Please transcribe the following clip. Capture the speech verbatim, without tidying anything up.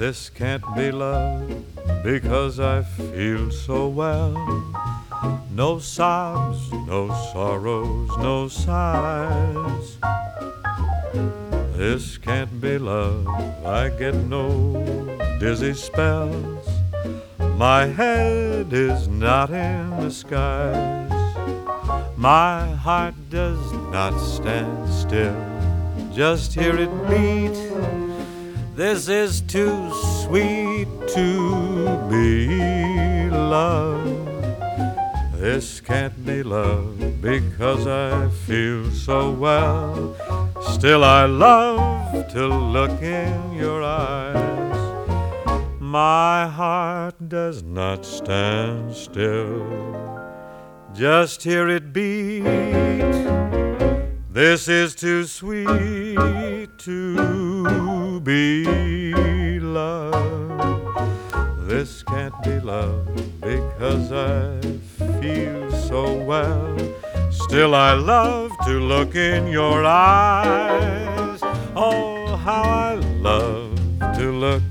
This can't be love because I feel so well. No sobs, no sorrows, no sighs. This can't be love, I get no dizzy spells. My head is not in the skies. My heart does not stand still, just hear it beat. This is too sweet to be love. This can't be love because I feel so well. Still I love to look in your eyes. My heart does not stand still, just hear it beat. This is too sweet to be love. This can't be love because I feel so well. Still I love to look in your eyes. Oh, how I love to look